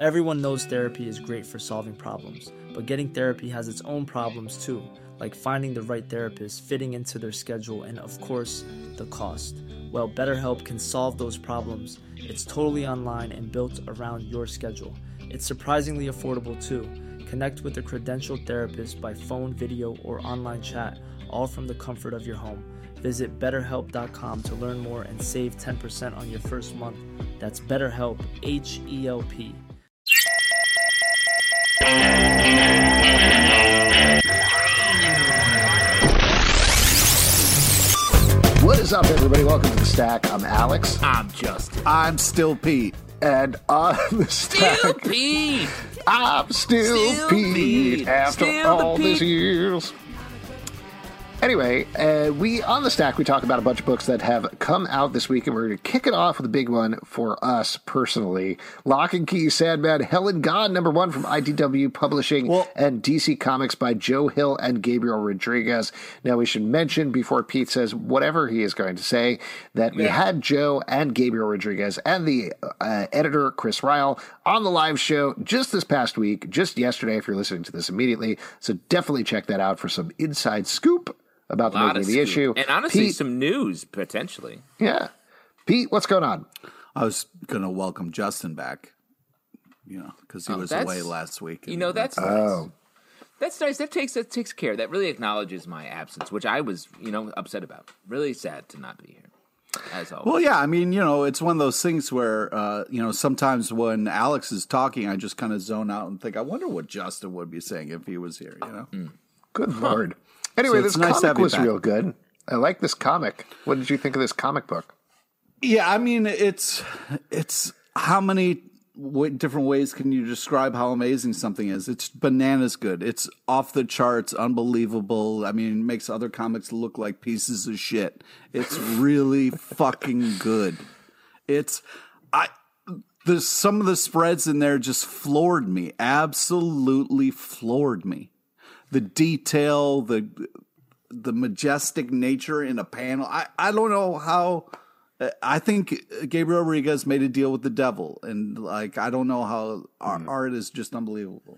Everyone knows therapy is great for solving problems, but getting therapy has its own problems too, like finding the right therapist, fitting into their schedule, and of course, the cost. Well, BetterHelp can solve those problems. It's totally online and built around your schedule. It's surprisingly affordable too. Connect with a credentialed therapist by phone, video, or online chat, all from the comfort of your home. Visit BetterHelp.com to learn more and save 10% on your first month. That's BetterHelp, H-E-L-P. What is up, everybody? Welcome to The Stack. I'm Alex. I'm Justin. I'm still Pete. And on The Stack... Still Pete! I'm still Pete after all these years. Anyway, we on The Stack, we talk about a bunch of books that have come out this week, and we're going to kick it off with a big one for us personally. Lock and Key, Sandman, Hell and God, #1 from IDW Publishing and DC Comics by Joe Hill and Gabriel Rodriguez. Now, we should mention, before Pete says whatever he is going to say, that we had Joe and Gabriel Rodriguez and the editor, Chris Ryle, on the live show just this past week, just yesterday, if you're listening to this immediately. So definitely check that out for some inside scoop about the making of the issue. And honestly, Pete, some news, potentially. Yeah. Pete, what's going on? I was going to welcome Justin back, because he was away last week. That's nice. That's nice. That takes care. That really acknowledges my absence, which I was, upset about. Really sad to not be here, as always. Well, yeah, I mean, it's one of those things where, sometimes when Alex is talking, I just kind of zone out and think, I wonder what Justin would be saying if he was here, Good Lord. Anyway, So this nice comic was back. real good. I like this comic. What did you think of this comic book? Yeah, I mean, it's how many different ways can you describe how amazing something is? It's bananas good. It's off the charts, unbelievable. I mean, it makes other comics look like pieces of shit. It's really fucking good. Some of the spreads in there just floored me. Absolutely floored me. The detail, the majestic nature in a panel. I don't know how. I think Gabriel Rodriguez made a deal with the devil, and I don't know how art is just unbelievable.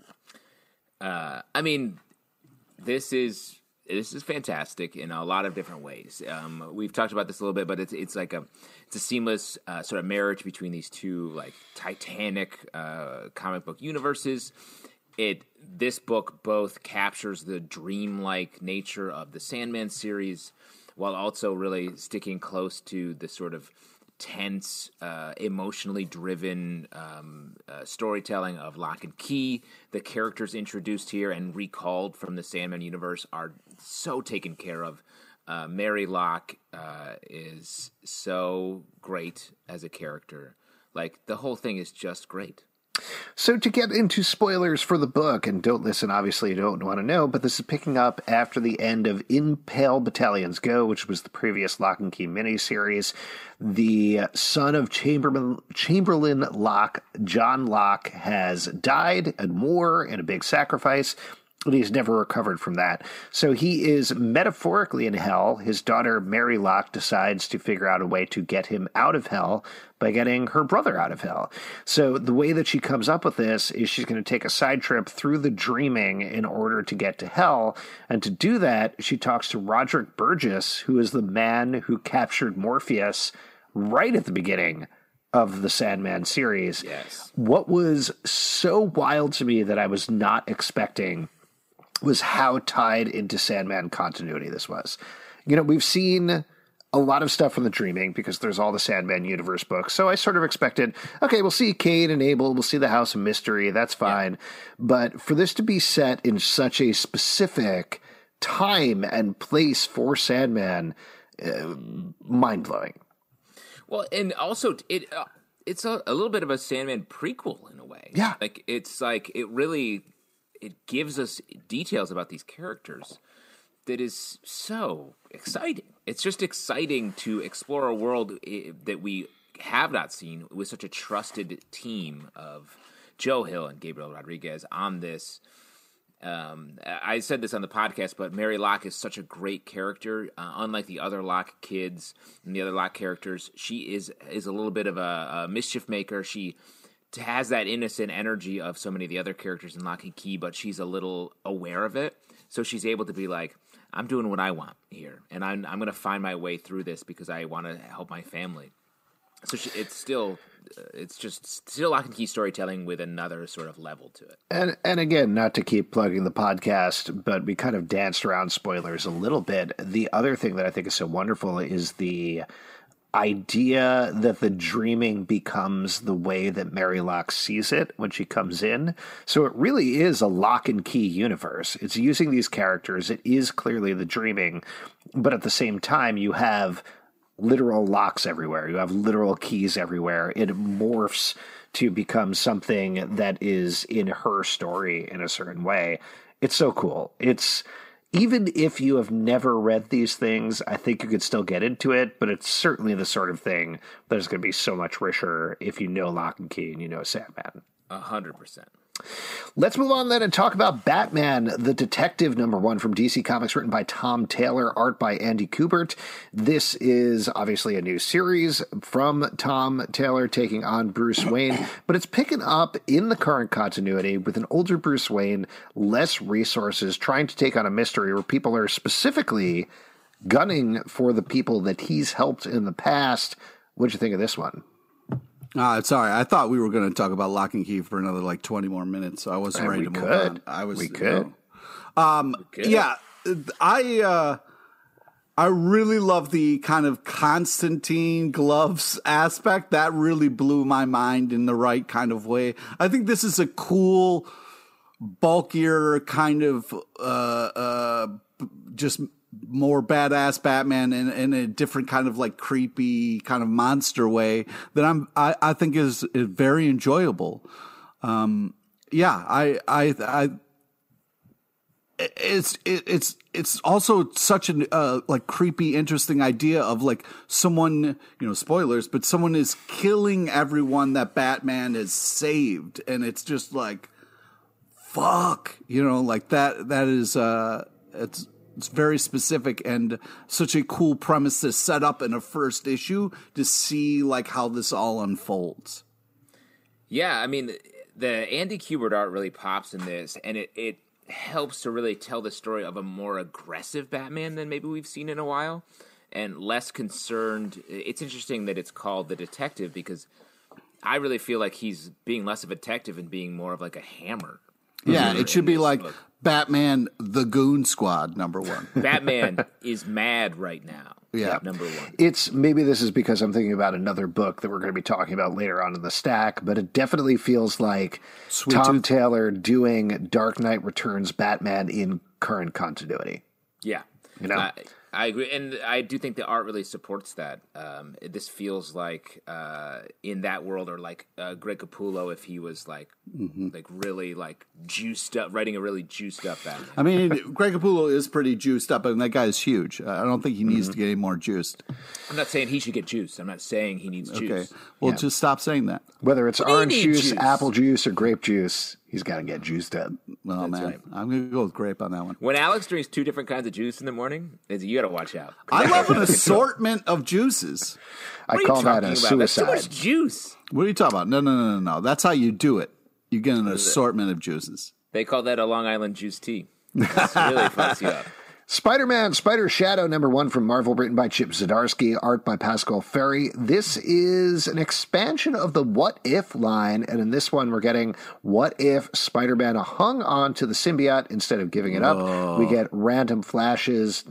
I mean, this is fantastic in a lot of different ways. We've talked about this a little bit, but it's a seamless sort of marriage between these two titanic comic book universes. This book both captures the dreamlike nature of the Sandman series, while also really sticking close to the sort of tense, emotionally driven storytelling of Lock and Key. The characters introduced here and recalled from the Sandman universe are so taken care of. Mary Locke is so great as a character. The whole thing is just great. So to get into spoilers for the book, and don't listen, obviously you don't want to know, but this is picking up after the end of In Pale Battalions Go, which was the previous Lock and Key miniseries. The son of Chamberlain Locke, John Locke, has died in war in a big sacrifice, and he's never recovered from that. So he is metaphorically in hell. His daughter, Mary Locke, decides to figure out a way to get him out of hell by getting her brother out of hell. So the way that she comes up with this is she's going to take a side trip through the dreaming in order to get to hell. And to do that, she talks to Roderick Burgess, who is the man who captured Morpheus right at the beginning of the Sandman series. Yes. What was so wild to me that I was not expecting was how tied into Sandman continuity this was. We've seen a lot of stuff from the Dreaming because there's all the Sandman universe books. So I sort of expected, okay, we'll see Cain and Abel, we'll see the House of Mystery, that's fine. Yeah. But for this to be set in such a specific time and place for Sandman, mind-blowing. Well, and also it's a little bit of a Sandman prequel in a way. Yeah. It gives us details about these characters that is so exciting. It's just exciting to explore a world that we have not seen with such a trusted team of Joe Hill and Gabriel Rodriguez on this. I said this on the podcast, but Mary Locke is such a great character. Unlike the other Locke kids and the other Locke characters, she is a little bit of a mischief maker. She has that innocent energy of so many of the other characters in Lock and Key, but she's a little aware of it. So she's able to be like, I'm doing what I want here, and I'm going to find my way through this because I want to help my family. So it's still Lock and Key storytelling with another sort of level to it. And again, not to keep plugging the podcast, but we kind of danced around spoilers a little bit. The other thing that I think is so wonderful is the idea that the dreaming becomes the way that Mary Locke sees it when she comes in. So it really is a Lock and Key universe. It's using these characters. It is clearly the dreaming, but at the same time, you have literal locks everywhere. You have literal keys everywhere. It morphs to become something that is in her story in a certain way. It's so cool. Even if you have never read these things, I think you could still get into it, but it's certainly the sort of thing that is going to be so much richer if you know Lock and Key and you know Sandman. 100%. Let's move on then and talk about Batman, the Detective #1 from DC Comics, written by Tom Taylor, art by Andy Kubert. This is obviously a new series from Tom Taylor taking on Bruce Wayne, but it's picking up in the current continuity with an older Bruce Wayne, less resources, trying to take on a mystery where people are specifically gunning for the people that he's helped in the past. What'd you think of this one? Sorry, I thought we were going to talk about Lock and Key for another like 20 more minutes, so I wasn't ready to move on. We could. Yeah, I really love the kind of Constantine gloves aspect. That really blew my mind in the right kind of way. I think this is a cool, bulkier kind of just more badass Batman in a different kind of like creepy kind of monster way that I think is very enjoyable. It's also such an like creepy, interesting idea of like someone, spoilers, but someone is killing everyone that Batman has saved, and it's just like, fuck, like that is it's very specific and such a cool premise to set up in a first issue to see like how this all unfolds. Yeah, I mean, the Andy Kubert art really pops in this, and it helps to really tell the story of a more aggressive Batman than maybe we've seen in a while, and less concerned. It's interesting that it's called The Detective, because I really feel like he's being less of a detective and being more of like a hammer. Yeah, it should be like book. Batman, the Goon Squad, #1. Batman is mad right now. Yeah. #1. Maybe this is because I'm thinking about another book that we're going to be talking about later on in the stack, but it definitely feels like Tom Taylor doing Dark Knight Returns Batman in current continuity. Yeah. I agree, and I do think the art really supports that. This feels like in that world, or like Greg Capullo if he was like really like juiced up, writing a really juiced up Batman. I mean, Greg Capullo is pretty juiced up, and that guy is huge. I don't think he needs to get any more juiced. I'm not saying he should get juiced. I'm not saying he needs juice. Okay, well, just stop saying that. Whether it's orange juice, apple juice, or grape juice, he's got to get juiced up. Oh, That's man. right. I'm going to go with grape on that one. When Alex drinks 2 different kinds of juice in the morning, you got to watch out. I love an assortment of juices. I call that a suicide. That's too much juice. What are you talking about? No. That's how you do it. You get an assortment of juices. They call that a Long Island juice tea. It's really fucks you up. Spider-Man, Spider Shadow #1 from Marvel, written by Chip Zdarsky, art by Pascal Ferry. This is an expansion of the What If line, and in this one we're getting what if Spider-Man hung on to the symbiote instead of giving it up. We get flashes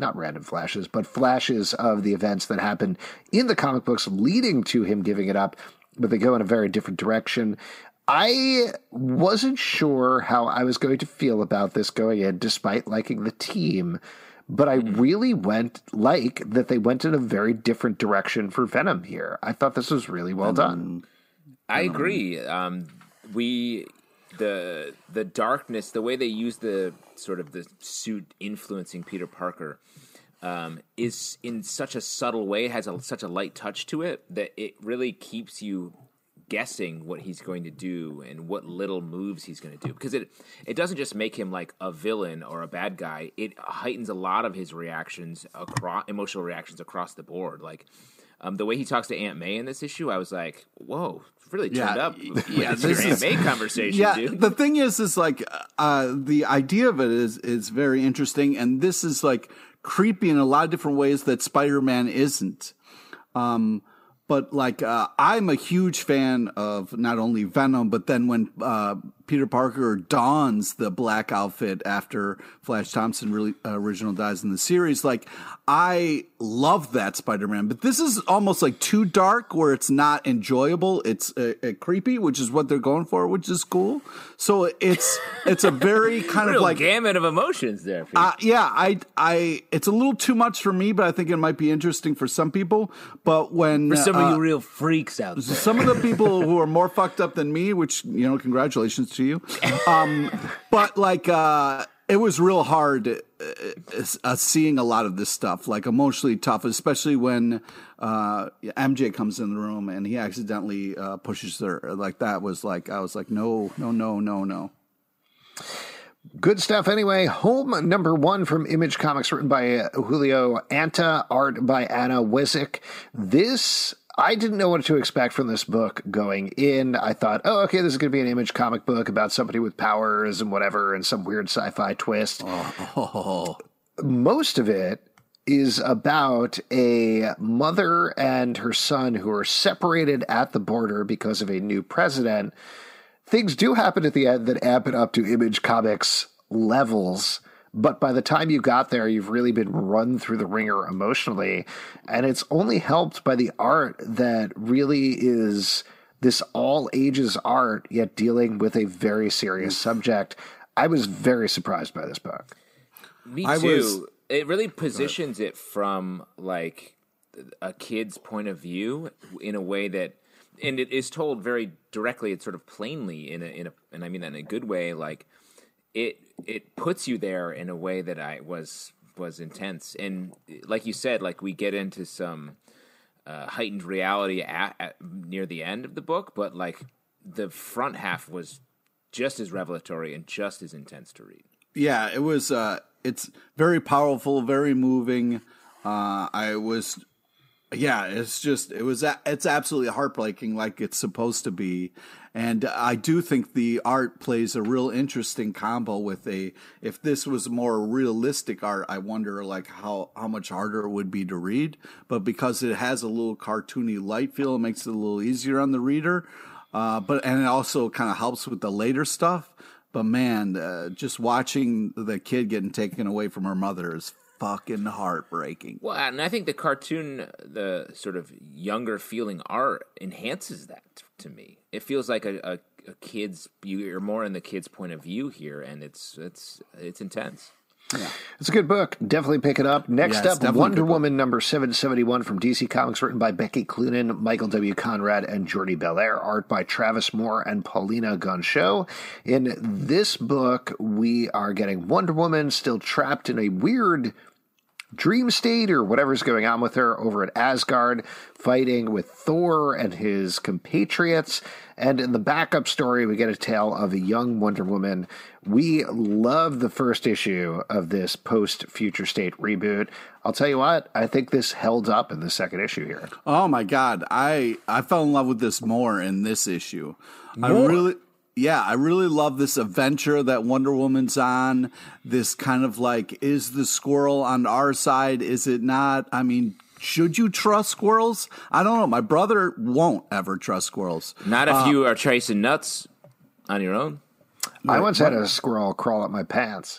of the events that happened in the comic books leading to him giving it up, but they go in a very different direction. I wasn't sure how I was going to feel about this going in, despite liking the team, but I really that they went in a very different direction for Venom here. I thought this was really well done. I agree. The darkness, the way they use the sort of the suit influencing Peter Parker, is in such a subtle way. It has such a light touch to it that it really keeps you guessing what he's going to do and what little moves he's going to do, because it doesn't just make him like a villain or a bad guy. It heightens a lot of his reactions, emotional reactions across the board. Like The way he talks to Aunt May in this issue, I was like, whoa, really turned up. Yeah, This is your Aunt May conversation, yeah, dude. the thing is like the idea of it is very interesting, and this is like creepy in a lot of different ways that Spider-Man isn't. But like, I'm a huge fan of not only Venom, but then when Peter Parker dons the black outfit after Flash Thompson original dies in the series, like, I love that Spider-Man. But this is almost like too dark where it's not enjoyable. It's creepy, which is what they're going for, which is cool. So it's a very kind of like gamut of emotions there. Yeah, it's a little too much for me, but I think it might be interesting for some people. But when for some of you real freaks out there, some of the people who are more fucked up than me, which congratulations to you. But like, it was real hard seeing a lot of this stuff, like emotionally tough, especially when MJ comes in the room and he accidentally pushes her. Like that was like, I was like, no. Good stuff anyway. Home number 1 from Image Comics, written by Julio Anta, art by Anna Wisick. This, I didn't know what to expect from this book going in. I thought, oh, okay, this is going to be an Image comic book about somebody with powers and whatever and some weird sci-fi twist. Most of it is about a mother and her son who are separated at the border because of a new president. Things do happen at the end that amp it up to Image Comics levels, but by the time you got there, you've really been run through the ringer emotionally, and it's only helped by the art that really is this all-ages art, yet dealing with a very serious subject. I was very surprised by this book. Me too. It really positions it from, like, a kid's point of view in a way that, and it is told very directly, it's sort of plainly in a, and I mean that in a good way. Like it puts you there in a way that was intense. And like you said, like we get into some heightened reality at near the end of the book, but like the front half was just as revelatory and just as intense to read. Yeah, it was. It's very powerful, very moving. It's absolutely heartbreaking, like it's supposed to be. And I do think the art plays a real interesting combo with if this was more realistic art, I wonder like how much harder it would be to read. But because it has a little cartoony light feel, it makes it a little easier on the reader. And it also kind of helps with the later stuff. But man, just watching the kid getting taken away from her mother is fucking heartbreaking. Well, and I think the cartoon, the sort of younger feeling art enhances that to me. It feels like a kid's, you're more in the kid's point of view here, and it's intense. Yeah. It's a good book. Definitely pick it up. Next up, Wonder Woman number 771 from DC Comics, written by Becky Cloonan, Michael W. Conrad, and Jordi Belair. Art by Travis Moore and Paulina Gonchot. In this book, we are getting Wonder Woman still trapped in a weird dream state or whatever's going on with her over at Asgard, fighting with Thor and his compatriots. And in the backup story, we get a tale of a young Wonder Woman. We love the first issue of this post-Future State reboot. I'll tell you what, I think this held up in the second issue here. Oh my God. I fell in love with this more in this issue. More? I really love this adventure that Wonder Woman's on. This kind of like, is the squirrel on our side? Is it not? I mean, should you trust squirrels? I don't know. My brother won't ever trust squirrels. Not if you are chasing nuts on your own. I once had a squirrel crawl up my pants.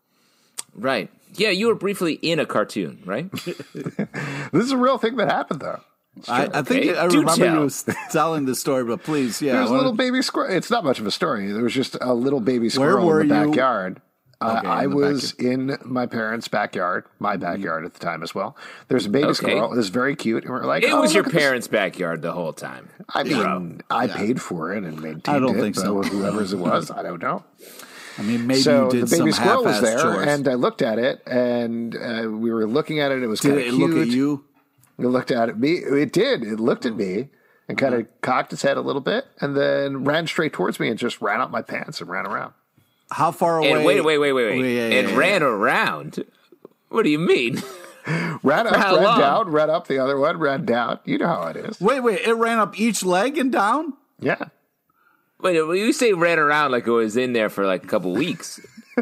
Right. Yeah, you were briefly in a cartoon, right? This is a real thing that happened, though. I think I remember you was telling the story, but please, yeah. There's a little baby squirrel. It's not much of a story. There was just a little baby squirrel in the backyard. I was in my parents' backyard, my backyard at the time as well. There's a baby squirrel. It was very cute. And we're like, it was your parents' backyard the whole time. I mean, I paid for it and maintained it. I don't think so. Whoever's it was, I don't know. I mean, maybe you did the baby some squirrel was there, chores. and I looked at it, and we were looking at it. It was kind of cute. Did it look at you? It looked at me. It did. It looked at me and kind of cocked its head a little bit, and then ran straight towards me and just ran up my pants and ran around. How far away? And wait. It ran around. What do you mean? Ran up, how ran long? down, ran up the other one, ran down. You know how it is. Wait, it ran up each leg and down? Yeah. Wait, when you say ran around like it was in there for like a couple weeks.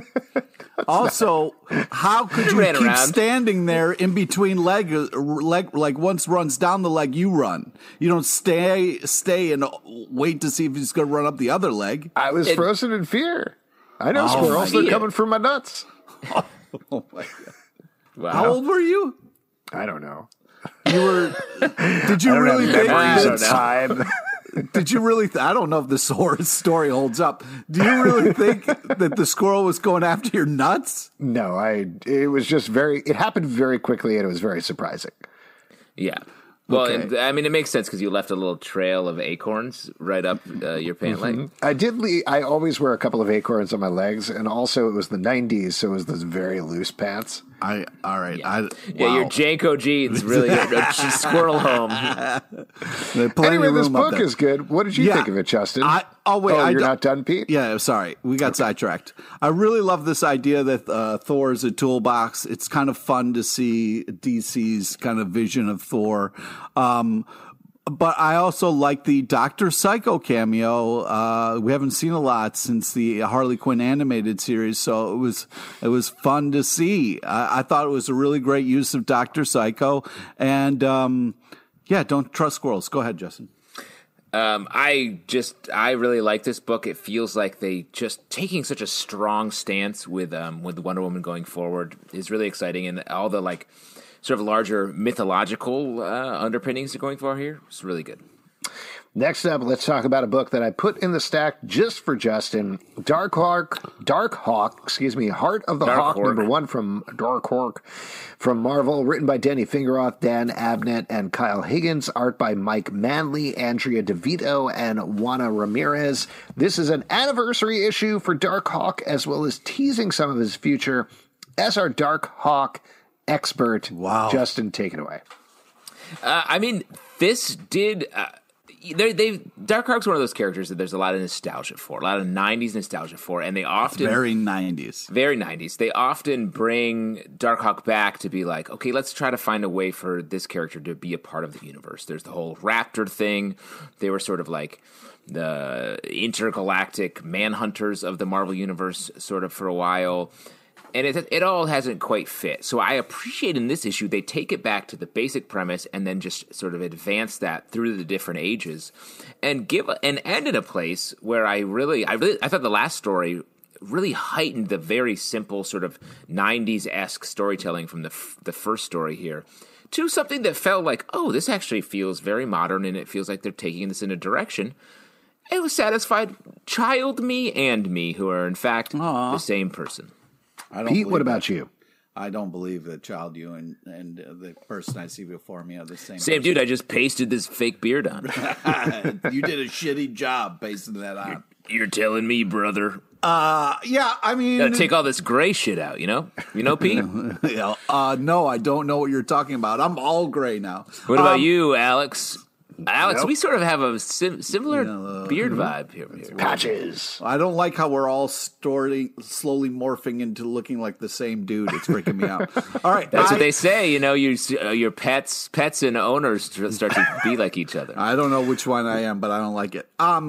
Also, how could you Ran keep around. standing there in between leg, like once runs down the leg, you run. You don't stay and wait to see if he's going to run up the other leg. I was frozen in fear. I know Oh, squirrels. They're fear. coming for my nuts. Oh my God. Wow. How old were you? I don't know. You were. Did you really think? memories Memories of of time. Did you really? I don't know if the story holds up. Do you really think that the squirrel was going after your nuts? No, it was just it happened very quickly and it was very surprising. Yeah. Well, Okay. and, I mean, it makes sense because you left a little trail of acorns right up your pant leg. I always wear a couple of acorns on my legs, and also it was the 90s, so it was those very loose pants. All right. Yeah, your Janko jeans really squirrel home. Anyway, this book is good. What did you Yeah. think of it, Justin? You're not done, Pete? Yeah, sorry. We got sidetracked. I really love this idea that Thor is a toolbox. It's kind of fun to see DC's kind of vision of Thor. But I also like the Dr. Psycho cameo. We haven't seen a lot since the Harley Quinn animated series, so it was fun to see. I thought it was a really great use of Dr. Psycho. And don't trust squirrels. Go ahead, Justin. I really like this book. It feels like they just taking such a strong stance with Wonder Woman going forward is really exciting, and all the like sort of larger mythological underpinnings are going for here. It's really good. Next up, let's talk about a book that I put in the stack just for Justin. Dark Hawk, Heart of the Hawk, Hawk. #1 from Dark Hawk from Marvel, written by Danny Fingeroth, Dan Abnett, and Kyle Higgins, art by Mike Manley, Andrea DeVito, and Juana Ramirez. This is an anniversary issue for Dark Hawk, as well as teasing some of his future. As our Dark Hawk expert, Wow. Justin, take it away. I mean, this did. Dark Hawk's one of those characters that there's a lot of nostalgia for, a lot of '90s nostalgia for, and they often Very 90s. very '90s. They often bring Darkhawk back to be like, okay, let's try to find a way for this character to be a part of the universe. There's the whole Raptor thing. They were sort of like the intergalactic manhunters of the Marvel universe, sort of for a while. And it all hasn't quite fit. So I appreciate in this issue they take it back to the basic premise and then just sort of advance that through the different ages and give an end in a place where I thought the last story really heightened the very simple sort of 90s-esque storytelling from the first story here to something that felt like, oh, this actually feels very modern and it feels like they're taking this in a direction. It was satisfied child me and me, who are in fact the same person. Pete, what about you? I don't believe that Child You and the person I see before me are the same. Same dude, I just pasted this fake beard on. You did a shitty job pasting that on. You're telling me, brother. Yeah, I mean, Gotta take all this gray shit out, you know? You know, Pete? no, I don't know what you're talking about. I'm all gray now. What about you, Alex? Alex, Nope. we sort of have a similar beard vibe here. Patches. I don't like how we're all slowly morphing into looking like the same dude. It's freaking me out. All right, That's what they say, you know, your pets and owners start to be like each other. I don't know which one I am, but I don't like it.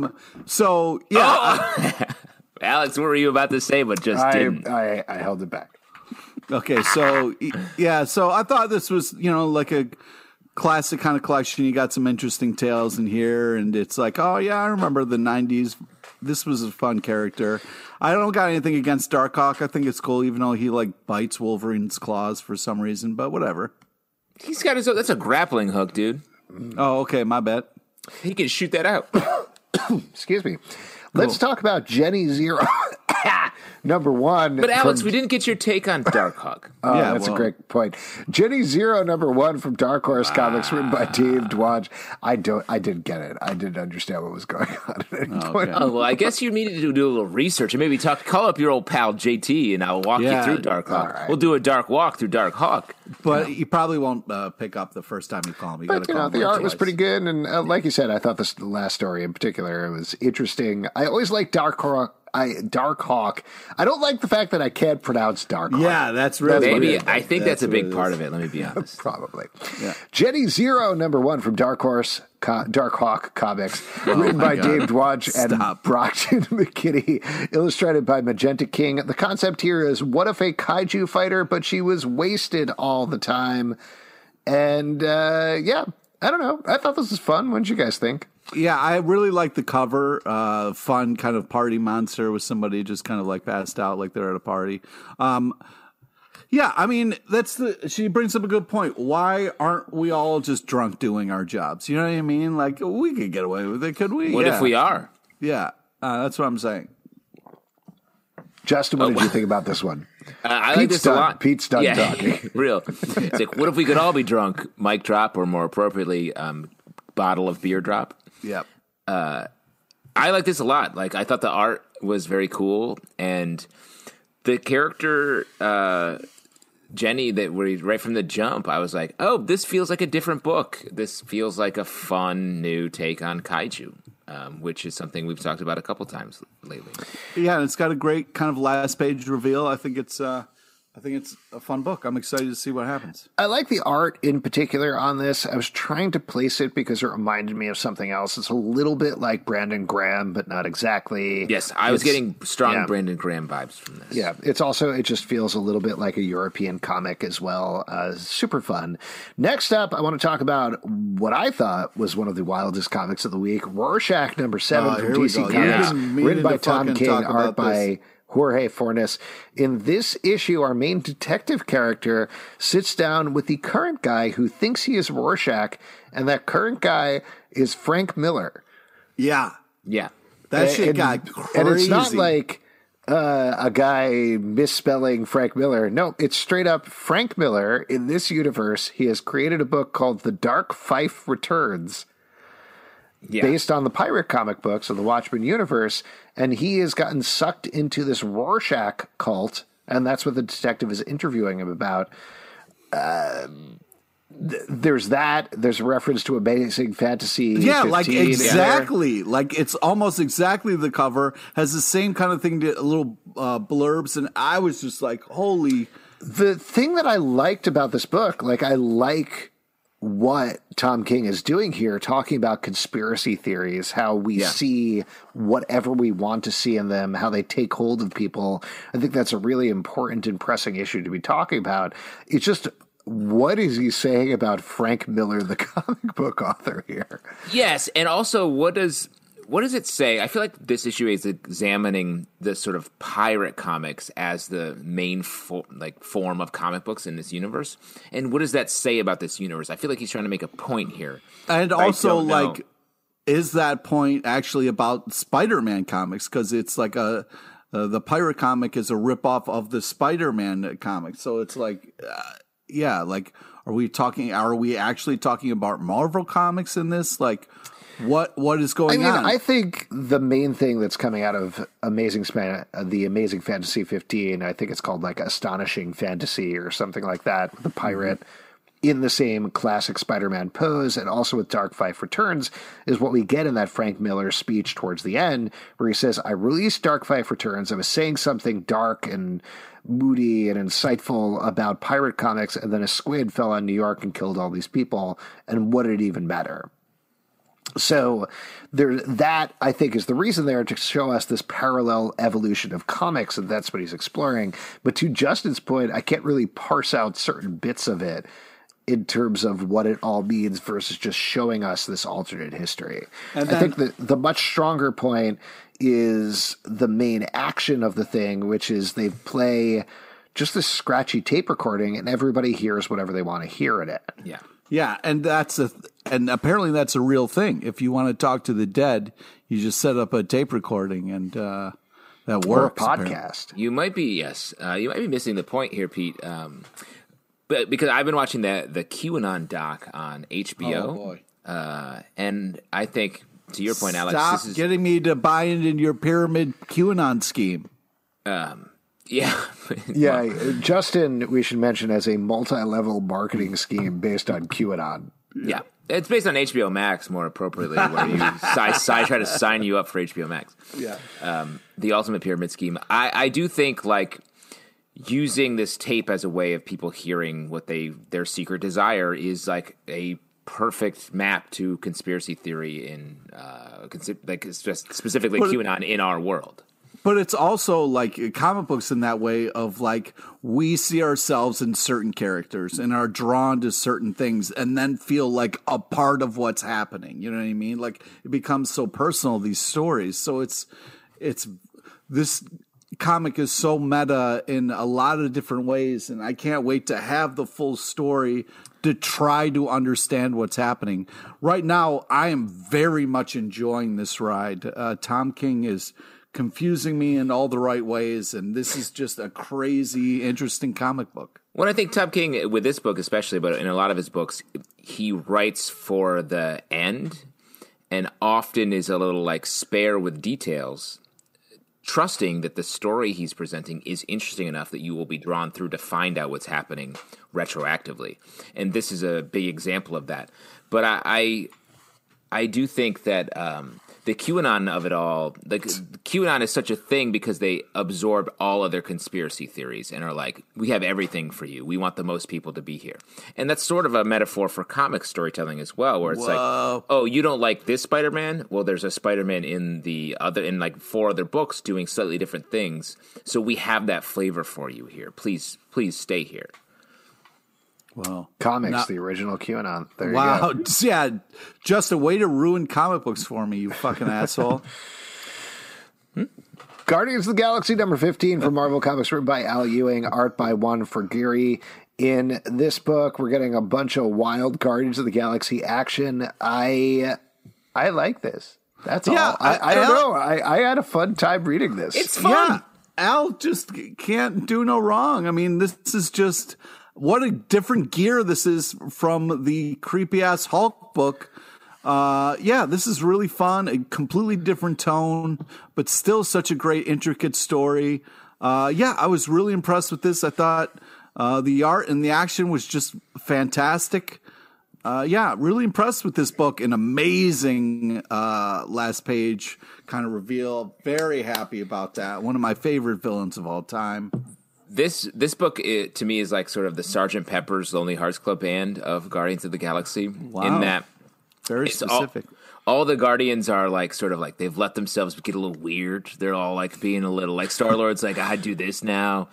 So yeah. Alex, what were you about to say, but just didn't? I held it back. Okay, so yeah, so I thought this was, like a classic kind of collection. You got some interesting tales in here, and it's like, oh yeah, I remember the 90s. This was a fun character. I don't got anything against Darkhawk. I think it's cool, even though he bites Wolverine's claws for some reason, but whatever. He's got his own, that's a grappling hook, dude. Oh, okay, my bad. He can shoot that out. Excuse me. Let's talk about Jenny Zero, #1. But Alex, we didn't get your take on Darkhawk. Oh, Yeah, that's well- a great point. Jenny Zero, #1 from Dark Horse Comics, written by Dave Dwadge. I didn't get it. I didn't understand what was going on at any point. Oh, well, I guess you needed to do a little research and maybe call up your old pal JT and I'll walk Yeah, you through Darkhawk. right. We'll do a dark walk through Darkhawk. But you probably won't pick up the first time you call him. You But, gotta call him the once art was twice. pretty good. And like you said, I thought this last story in particular was interesting. I always liked Dark Hawk. Dark Hawk. I don't like the fact that I can't pronounce Dark Hawk. Yeah, that's really Maybe weird. I think that's a big part of it. Let me be honest. Probably. Yeah. Jenny Zero, #1 from Dark Hawk Comics, written by God. Dave Dwadge and Stop. Brockton McKinney, illustrated by Magenta King. The concept here is, what if a kaiju fighter, but she was wasted all the time? And yeah, I don't know. I thought this was fun. What did you guys think? Yeah, I really like the cover. Fun kind of party monster with somebody just kind of like passed out like they're at a party. Yeah, I mean, she brings up a good point. Why aren't we all just drunk doing our jobs? You know what I mean? Like, we could get away with it, could we? What if we are? Yeah, that's what I'm saying. Justin, what did you think about this one? I like this a lot. Pete's done talking. Real. It's like, what if we could all be drunk? Mic drop, or more appropriately, bottle of beer drop. Yep. I like this a lot. Like, I thought the art was very cool, and the character Jenny, that we right from the jump, I was like, oh, this feels like a different book. This feels like a fun new take on kaiju, which is something we've talked about a couple times lately. Yeah, and it's got a great kind of last page reveal. I think it's a fun book. I'm excited to see what happens. I like the art in particular on this. I was trying to place it because it reminded me of something else. It's a little bit like Brandon Graham, but not exactly. Yes, I was getting strong Brandon Graham vibes from this. Yeah, it just feels a little bit like a European comic as well. Super fun. Next up, I want to talk about what I thought was one of the wildest comics of the week, Rorschach #7 from DC Comics, written by Tom King, art by Jorge Fornes. In this issue, our main detective character sits down with the current guy who thinks he is Rorschach, and that current guy is Frank Miller. Yeah. Yeah. That shit got crazy. And it's not like a guy misspelling Frank Miller. No, it's straight up Frank Miller. In this universe, he has created a book called The Dark Fife Returns, based on the pirate comic books of the Watchmen universe, and he has gotten sucked into this Rorschach cult, and that's what the detective is interviewing him about. There's that. There's a reference to Amazing Fantasy. Yeah, 15 like exactly. Like it's almost exactly the cover. Has the same kind of thing, little blurbs, and I was just like, holy. The thing that I liked about this book, like I like what Tom King is doing here, talking about conspiracy theories, how we see whatever we want to see in them, how they take hold of people. I think that's a really important and pressing issue to be talking about. It's just, what is he saying about Frank Miller, the comic book author here? Yes, and also what does it say? I feel like this issue is examining the sort of pirate comics as the main form of comic books in this universe. And what does that say about this universe? I feel like he's trying to make a point here. And also, like, is that point actually about Spider-Man comics? Because it's like the pirate comic is a ripoff of the Spider-Man comic. So it's like, like, are we actually talking about Marvel comics in this? Like, what is going on? I think the main thing that's coming out of the Amazing Fantasy 15, I think it's called like Astonishing Fantasy or something like that, the pirate in the same classic Spider-Man pose, and also with Dark Fife Returns, is what we get in that Frank Miller speech towards the end, where he says, I released Dark Fife Returns. I was saying something dark and moody and insightful about pirate comics, and then a squid fell on New York and killed all these people, and what did it even matter? So that, I think, is the reason there, to show us this parallel evolution of comics, and that's what he's exploring. But to Justin's point, I can't really parse out certain bits of it in terms of what it all means versus just showing us this alternate history. And I think that the much stronger point is the main action of the thing, which is they play just this scratchy tape recording and everybody hears whatever they want to hear in it. Yeah. Yeah, and and apparently that's a real thing. If you want to talk to the dead, you just set up a tape recording, and that works. Or a podcast. Apparently. You might be missing the point here, Pete. But because I've been watching the QAnon doc on HBO, oh boy. And I think, to your point, Alex, Stop getting me to buy into your pyramid QAnon scheme. Yeah. Yeah, Justin, we should mention, as a multi-level marketing scheme based on QAnon. Yeah. It's based on HBO Max, more appropriately, where you try to sign you up for HBO Max. Yeah. The Ultimate Pyramid Scheme. I do think, like, using this tape as a way of people hearing what their secret desire is like a perfect map to conspiracy theory in specifically QAnon in our world. But it's also like comic books in that way of like we see ourselves in certain characters and are drawn to certain things and then feel like a part of what's happening. You know what I mean? Like it becomes so personal, these stories. So it's this comic is so meta in a lot of different ways. And I can't wait to have the full story to try to understand what's happening. Right now, I am very much enjoying this ride. Tom King is confusing me in all the right ways, and this is just a crazy, interesting comic book. Well, I think Tom King, with this book especially, but in a lot of his books, he writes for the end and often is a little like spare with details, trusting that the story he's presenting is interesting enough that you will be drawn through to find out what's happening retroactively. And this is a big example of that. But I do think that the QAnon of it all, like QAnon is such a thing because they absorbed all other conspiracy theories and are like, we have everything for you. We want the most people to be here. And that's sort of a metaphor for comic storytelling as well, where it's like, oh, you don't like this Spider-Man? Well, there's a Spider-Man in like 4 other books doing slightly different things. So we have that flavor for you here. Please stay here. Wow. Comics, the original QAnon. There you go. Yeah, just a way to ruin comic books for me, you fucking asshole. Guardians of the Galaxy number 15 from Marvel Comics, written by Al Ewing, art by Juan Fergiri. In this book, we're getting a bunch of wild Guardians of the Galaxy action. I like this. That's all. I don't know. I had a fun time reading this. It's fun. Yeah, Al just can't do no wrong. I mean, this is just... what a different gear this is from the creepy-ass Hulk book. This is really fun, a completely different tone, but still such a great, intricate story. I was really impressed with this. I thought the art and the action was just fantastic. Really impressed with this book. An amazing last page kind of reveal. Very happy about that. One of my favorite villains of all time. This book, to me, is like sort of the Sgt. Pepper's Lonely Hearts Club Band of Guardians of the Galaxy. Wow. In that, very specific. All the Guardians are like sort of like they've let themselves get a little weird. They're all like being a little like Star-Lord's like, I do this now.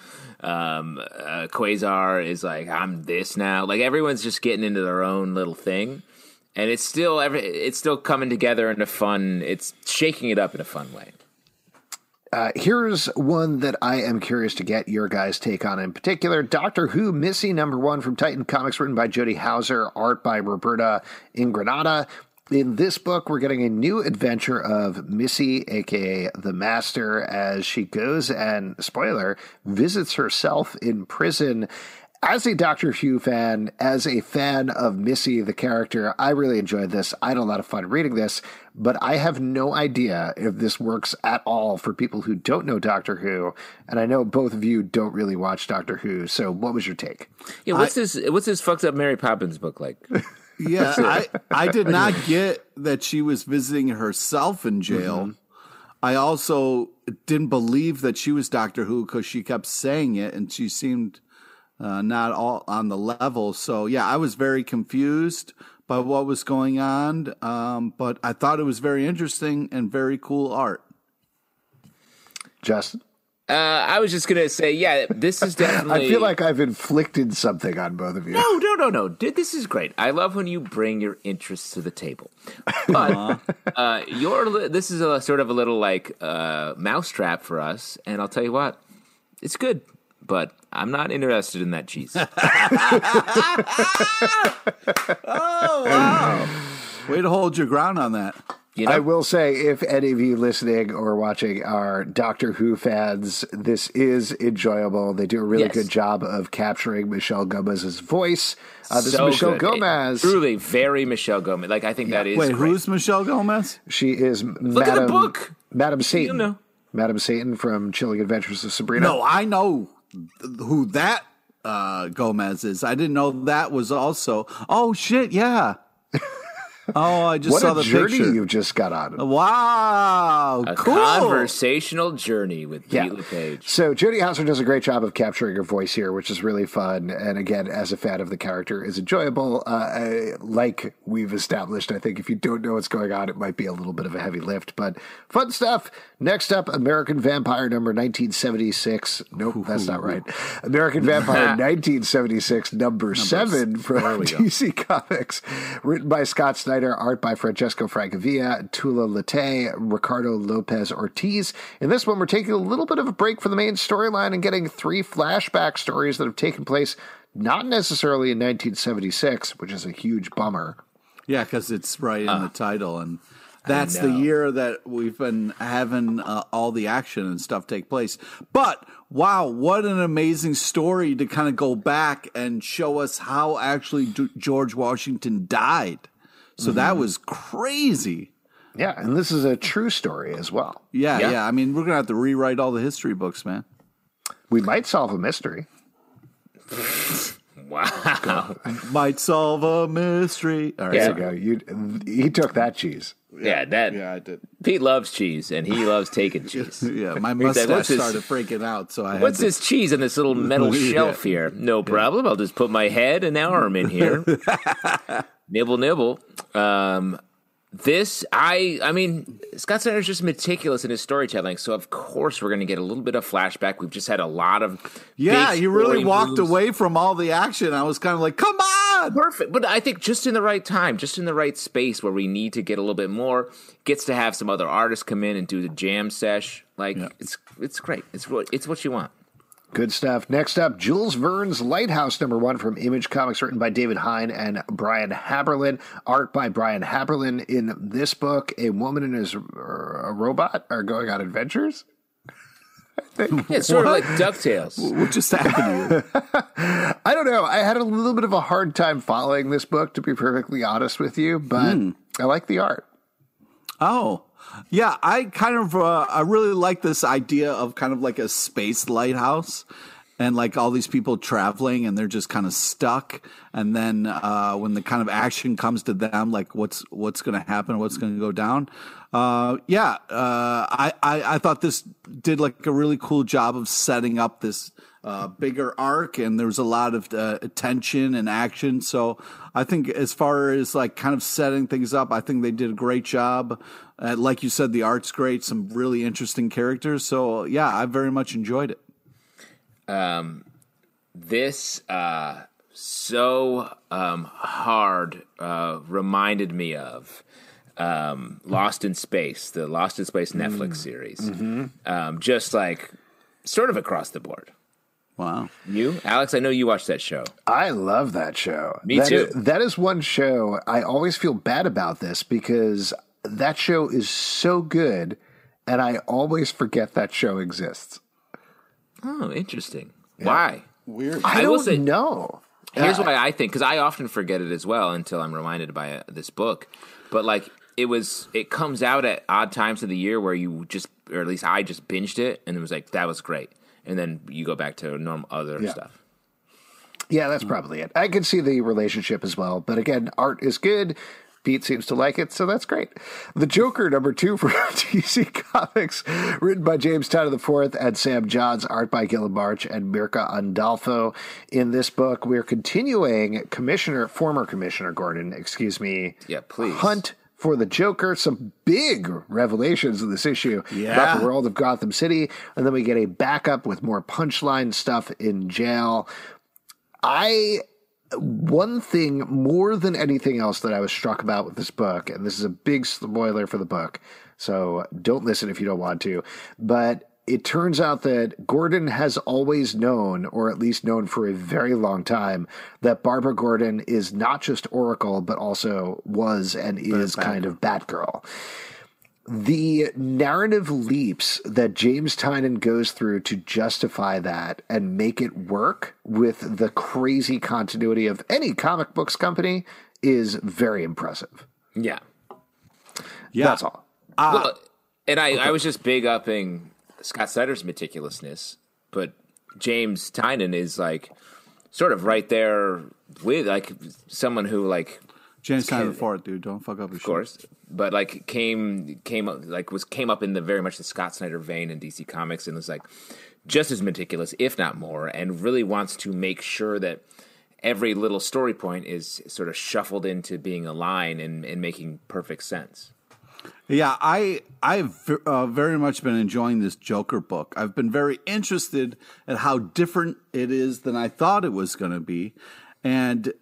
Quasar is like, I'm this now. Like everyone's just getting into their own little thing, and it's still coming together in a fun. It's shaking it up in a fun way. Here's one that I am curious to get your guys' take on in particular. Doctor Who Missy #1 from Titan Comics, written by Jody Hauser, art by Roberta Ingranata. In this book, we're getting a new adventure of Missy, a.k.a. the Master, as she goes and, spoiler, visits herself in prison. As a Doctor Who fan, as a fan of Missy, the character, I really enjoyed this. I had a lot of fun reading this, but I have no idea if this works at all for people who don't know Doctor Who, and I know both of you don't really watch Doctor Who, so what was your take? Yeah, what's this fucked up Mary Poppins book like? Yeah, I did not get that she was visiting herself in jail. Mm-hmm. I also didn't believe that she was Doctor Who because she kept saying it, and she seemed... not all on the level. So, I was very confused by what was going on, but I thought it was very interesting and very cool art. Justin? I was just going to say, this is definitely... I feel like I've inflicted something on both of you. No. Dude, this is great. I love when you bring your interests to the table. But this is a sort of a little like mousetrap for us, and I'll tell you what, it's good. But I'm not interested in that cheese. Oh, wow. Way to hold your ground on that. You know? I will say, if any of you listening or watching are Doctor Who fans, this is enjoyable. They do a really good job of capturing Michelle Gomez's voice. This is Michelle Gomez. Truly, very Michelle Gomez. Like, I think that is Wait, great. Who's Michelle Gomez? She is Look at the book. Madam Satan. You know. Madam Satan from Chilling Adventures of Sabrina. No, I know who that Gomez is. I didn't know that was also. Oh shit! Yeah, Oh, I just What saw a the journey picture. you've just got on. Wow, A cool. conversational journey with Pete LePage. So Jodie Hauser does a great job of capturing her voice here, which is really fun. And again, as a fan of the character, is enjoyable. Like we've established, I think if you don't know what's going on, it might be a little bit of a heavy lift, but fun stuff. Next up, American Vampire number 1976. Nope, that's not right. American Vampire 1976, number 7 from DC Comics. Written by Scott Snyder, art by Francesco Francavilla, Tula Lette, Ricardo Lopez Ortiz. In this one, we're taking a little bit of a break from the main storyline and getting 3 flashback stories that have taken place not necessarily in 1976, which is a huge bummer. Yeah, because it's right in the title, and that's the year that we've been having all the action and stuff take place. But wow, what an amazing story to kind of go back and show us how actually George Washington died. So that was crazy. Yeah, and this is a true story as well. Yeah. I mean, we're going to have to rewrite all the history books, man. We might solve a mystery. Wow. Might solve a mystery. All right. There you go. He took that cheese. Yeah, I did. Pete loves cheese, and he loves taking cheese. Yeah, my He's like, mustache "What's this- started freaking out, so I had What's to... this cheese on this little metal Yeah. shelf here? No problem. I'll just put my head and arm in here. Nibble, nibble. I mean, Scott Snyder's just meticulous in his storytelling, so of course we're going to get a little bit of flashback. We've just had a lot of Yeah, big he really story walked moves. away from all the action. I was kind of like, come on! Perfect, but I think just in the right time, just in the right space where we need to get a little bit more. Gets to have some other artists come in and do the jam sesh. Like it's great. It's what you want. Good stuff. Next up, Jules Verne's Lighthouse number 1 from Image Comics, written by David Hine and Brian Haberlin. Art by Brian Haberlin. In this book, a woman and a robot are going on adventures. Yeah, it's sort of like DuckTales. What just happened to you? I don't know. I had a little bit of a hard time following this book, to be perfectly honest with you, but I like the art. Oh, yeah. I kind of, I really like this idea of kind of like a space lighthouse and like all these people traveling and they're just kind of stuck. And then when the kind of action comes to them, like what's going to happen, what's going to go down. I thought this did like a really cool job of setting up this bigger arc, and there was a lot of tension and action. So I think as far as like kind of setting things up, I think they did a great job. Like you said, the art's great, some really interesting characters. So yeah, I very much enjoyed it. This so hard reminded me of Lost in Space, the Lost in Space Netflix series. Just like sort of across the board. Wow. You, Alex, I know you watched that show. I love that show. Me too. That is one show I always feel bad about this because that show is so good and I always forget that show exists. Oh, interesting. Why? Weird. I will don't say- know. Here's why I think, because I often forget it as well until I'm reminded by this book. But like it comes out at odd times of the year where you just, or at least I just binged it and it was like, that was great. And then you go back to normal other stuff. Yeah, that's probably it. I can see the relationship as well. But again, art is good. Pete seems to like it, so that's great. The Joker, number 2 from DC Comics, written by James Tynion IV and Sam Johns, art by Gillen March and Mirka Andolfo. In this book, we're continuing former Commissioner Gordon, Yeah, please. hunt for the Joker. Some big revelations in this issue about the world of Gotham City. And then we get a backup with more punchline stuff in jail. One thing more than anything else that I was struck about with this book, and this is a big spoiler for the book, so don't listen if you don't want to, but it turns out that Gordon has always known, or at least known for a very long time, that Barbara Gordon is not just Oracle, but also was and is kind of Batgirl. The narrative leaps that James Tynion goes through to justify that and make it work with the crazy continuity of any comic books company is very impressive. Yeah. That's all. Well, and I was just big upping Scott Snyder's meticulousness, but James Tynion is like sort of right there with like someone who like James Tynion IV, dude. Don't fuck up your shit. Of course, but like came up in the very much the Scott Snyder vein in DC Comics, and was like just as meticulous, if not more, and really wants to make sure that every little story point is sort of shuffled into being a line and making perfect sense. Yeah, I've very much been enjoying this Joker book. I've been very interested at how different it is than I thought it was going to be. And,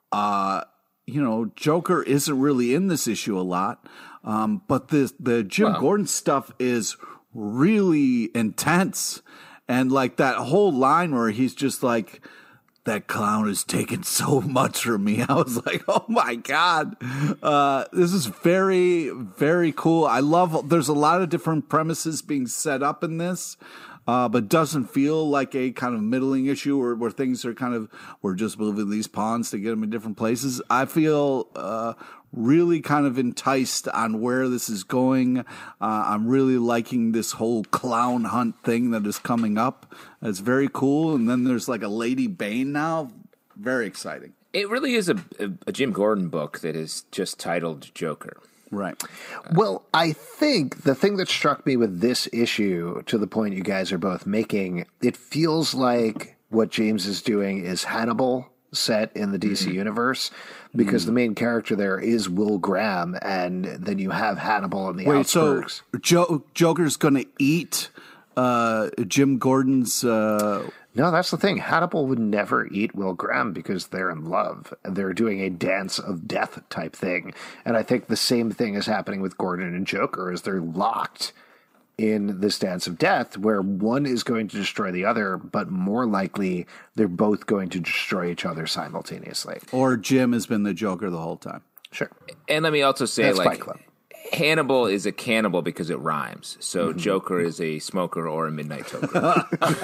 Joker isn't really in this issue a lot. But the Jim Gordon stuff is really intense. And like that whole line where he's just like, that clown has taken so much from me. I was like, oh my God. This is very, very cool. There's a lot of different premises being set up in this, but doesn't feel like a kind of middling issue where things are kind of, we're just moving these pawns to get them in different places. I feel really kind of enticed on where this is going. I'm really liking this whole clown hunt thing that is coming up. It's very cool. And then there's like a Lady Bane now. Very exciting. It really is a Jim Gordon book that is just titled Joker. Right. Well, I think the thing that struck me with this issue, to the point you guys are both making, it feels like what James is doing is Hannibal set in the DC universe, because the main character there is Will Graham, and then you have Hannibal in the outskirts. So Joker's going to eat Jim Gordon's... No, that's the thing. Hannibal would never eat Will Graham because they're in love. They're doing a dance of death type thing. And I think the same thing is happening with Gordon and Joker, is they're locked in this dance of death where one is going to destroy the other, but more likely they're both going to destroy each other simultaneously. Or Jim has been the Joker the whole time. Sure. And let me also say, That's like, Fight Club. Hannibal is a cannibal because it rhymes. So Joker is a smoker or a midnight toker.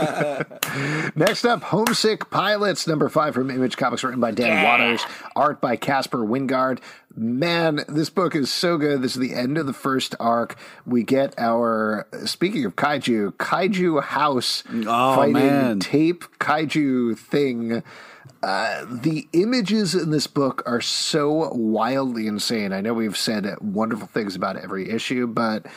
Next up, Homesick Pilots, number 5 from Image Comics, written by Dan Waters, art by Casper Wingard. Man, this book is so good. This is the end of the first arc. We get our, speaking of kaiju house fighting tape kaiju thing. The images in this book are so wildly insane. I know we've said wonderful things about every issue, but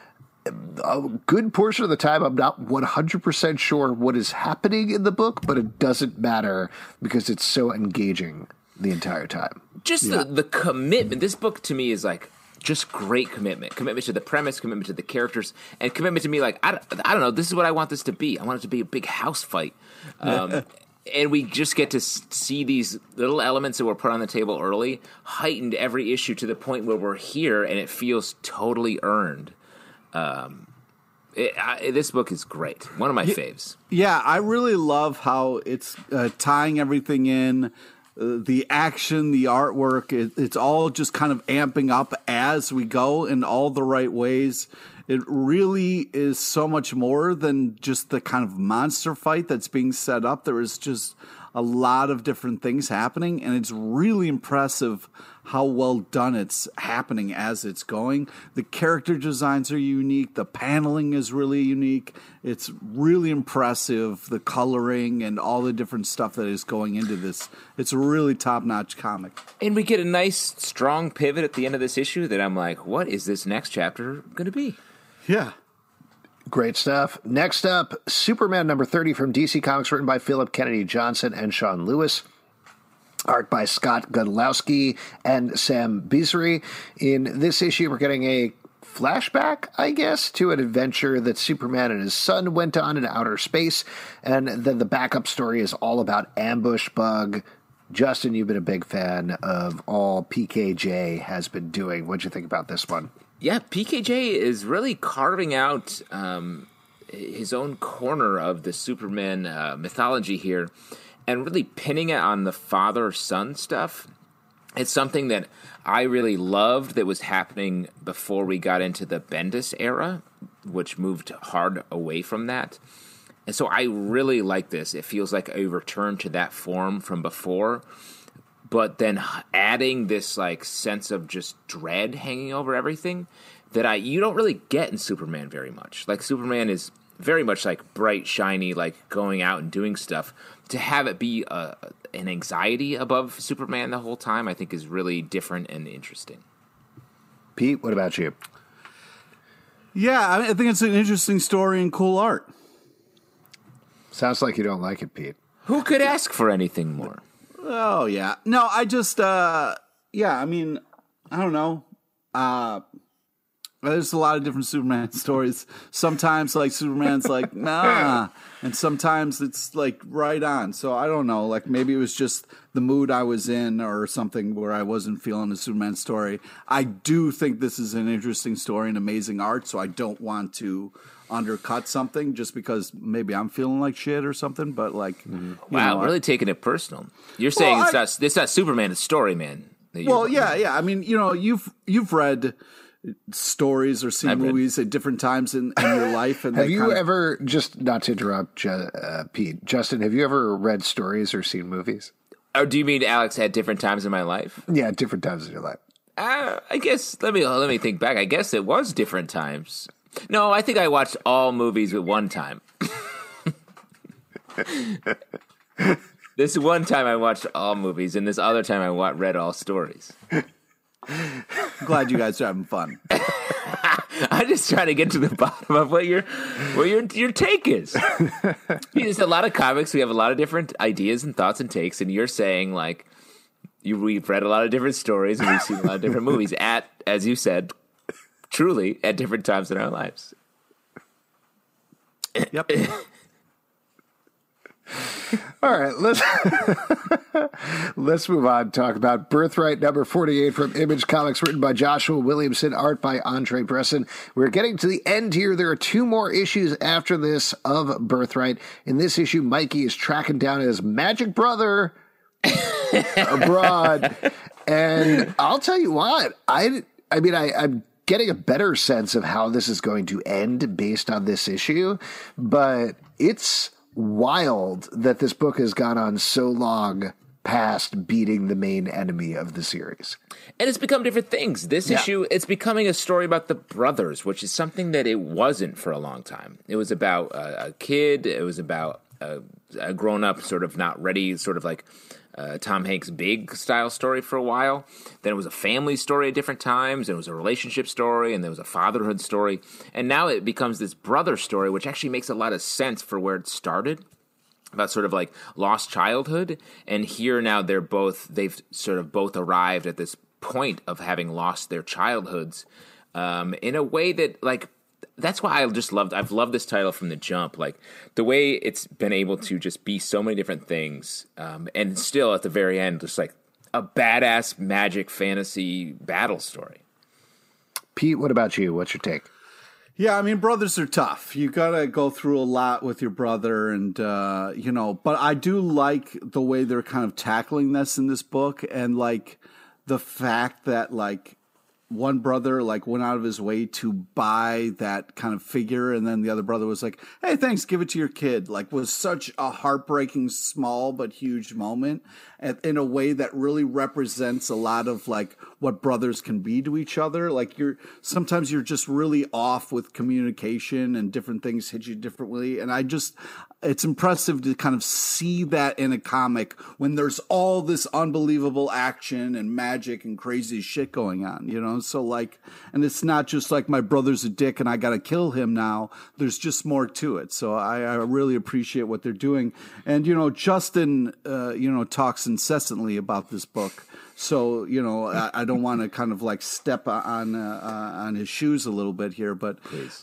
a good portion of the time I'm not 100% sure what is happening in the book, but it doesn't matter because it's so engaging the entire time. Just the commitment. This book to me is like just great commitment. Commitment to the premise, commitment to the characters, and commitment to me like, I don't know, this is what I want this to be. I want it to be a big house fight. And we just get to see these little elements that were put on the table early, heightened every issue to the point where we're here, and it feels totally earned. This book is great. One of my faves. Yeah, I really love how it's tying everything in. The action, the artwork, it's all just kind of amping up as we go in all the right ways. It really is so much more than just the kind of monster fight that's being set up. There is just a lot of different things happening, and it's really impressive how well done it's happening as it's going. The character designs are unique. The paneling is really unique. It's really impressive, the coloring and all the different stuff that is going into this. It's a really top-notch comic. And we get a nice, strong pivot at the end of this issue that I'm like, what is this next chapter going to be? Yeah. Great stuff. Next up, Superman number 30 from DC Comics, written by Philip Kennedy Johnson and Sean Lewis. Art by Scott Godlewski and Sam Beasley. In this issue, we're getting a flashback, I guess, to an adventure that Superman and his son went on in outer space. And then the backup story is all about Ambush Bug. Justin, you've been a big fan of all PKJ has been doing. What'd you think about this one? Yeah, PKJ is really carving out his own corner of the Superman mythology here and really pinning it on the father-son stuff. It's something that I really loved that was happening before we got into the Bendis era, which moved hard away from that. And so I really like this. It feels like a return to that form from before, but then adding this like sense of just dread hanging over everything that you don't really get in Superman very much. Like Superman is very much like bright, shiny, like going out and doing stuff, to have it be an anxiety above Superman the whole time, I think is really different and interesting. Pete, what about you? Yeah, I think it's an interesting story and cool art. Sounds like you don't like it, Pete. Who could ask for anything more? Oh, yeah. No, I just, I mean, I don't know. There's a lot of different Superman stories. Sometimes, like, Superman's like, nah. And sometimes it's, like, right on. So I don't know. Like, maybe it was just the mood I was in or something where I wasn't feeling the Superman story. I do think this is an interesting story and amazing art, so I don't want to undercut something just because maybe I'm feeling like shit or something. But, like, Wow, really taking it personal. You're saying it's not Superman, it's story, man. Well, yeah. I mean, you've read stories or seen movies at different times in your life. And have you ever, just not to interrupt, Pete, Justin, have you ever read stories or seen movies? Or do you mean Alex at different times in my life? Yeah, different times in your life. I guess, let me think back. I guess it was different times. No, I think I watched all movies at one time. This one time I watched all movies, and this other time I read all stories. I'm glad you guys are having fun. I'm just trying to get to the bottom of what your take is. There's a lot of comics. We have a lot of different ideas and thoughts and takes, and you're saying like we've read a lot of different stories and we've seen a lot of different movies at, as you said, truly at different times in our lives. Yep. All right, let's move on. Talk about Birthright number 48 from Image Comics, written by Joshua Williamson, art by Andre Bresson. We're getting to the end here. There are 2 more issues after this of Birthright. In this issue, Mikey is tracking down his magic brother abroad, and I'll tell you what, I'm getting a better sense of how this is going to end based on this issue, but it's wild that this book has gone on so long past beating the main enemy of the series. And it's become different things. This issue, it's becoming a story about the brothers, which is something that it wasn't for a long time. It was about a kid. It was about a grown-up, sort of not ready, sort of like Tom Hanks' Big style story for a while. Then it was a family story at different times, and it was a relationship story, and there was a fatherhood story. And now it becomes this brother story, which actually makes a lot of sense for where it started, about sort of like lost childhood. And here now they've sort of both arrived at this point of having lost their childhoods in a way that, like, that's why I've loved this title from the jump. Like the way it's been able to just be so many different things, and still at the very end, just like a badass magic fantasy battle story. Pete, what about you? What's your take? Yeah, I mean, brothers are tough. You got to go through a lot with your brother, and but I do like the way they're kind of tackling this in this book, and like the fact that like one brother like went out of his way to buy that kind of figure, and then the other brother was like, "Hey, thanks, give it to your kid." Like, was such a heartbreaking, small but huge moment, in a way that really represents a lot of like what brothers can be to each other. Like sometimes you're just really off with communication, and different things hit you differently. And it's impressive to kind of see that in a comic when there's all this unbelievable action and magic and crazy shit going on, So like, and it's not just like my brother's a dick and I got to kill him now. There's just more to it. So I really appreciate what they're doing. And, Justin, talks incessantly about this book. So, I don't want to kind of like step on his shoes a little bit here, but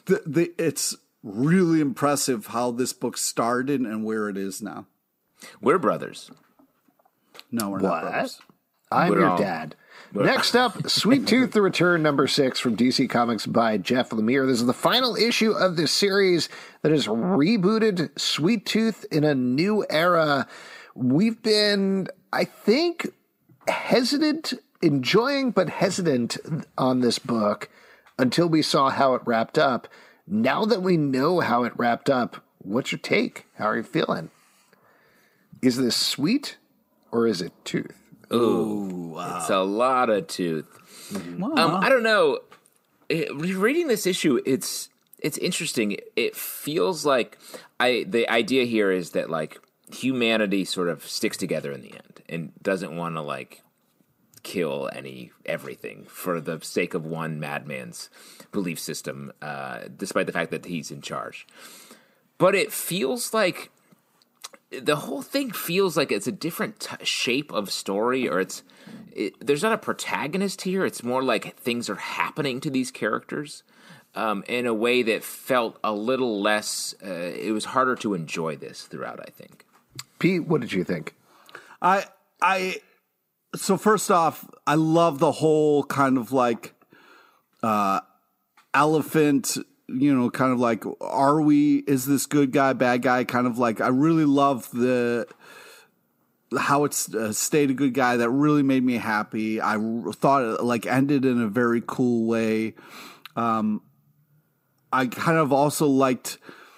it's really impressive how this book started and where it is now. We're brothers. No, we're not brothers. I'm your dad. Next up, Sweet Tooth: The Return, number 6 from DC Comics by Jeff Lemire. This is the final issue of this series that has rebooted Sweet Tooth in a new era. We've been, I think, enjoying but hesitant on this book until we saw how it wrapped up. Now that we know how it wrapped up, what's your take? How are you feeling? Is this sweet or is it tooth? Ooh, wow. It's a lot of tooth. Wow. I don't know. Reading this issue, it's it's interesting. It feels like the idea here is that like humanity sort of sticks together in the end and doesn't want to like kill everything for the sake of one madman's belief system, despite the fact that he's in charge. But it feels like the whole thing feels like it's a different shape of story, or there's not a protagonist here. It's more like things are happening to these characters in a way that felt a little less. It was harder to enjoy this throughout, I think. Pete, what did you think? So first off, I love the whole kind of like elephant, kind of like, is this good guy, bad guy? Kind of like, I really love how it's stayed a good guy. That really made me happy. I thought it like ended in a very cool way. I kind of also liked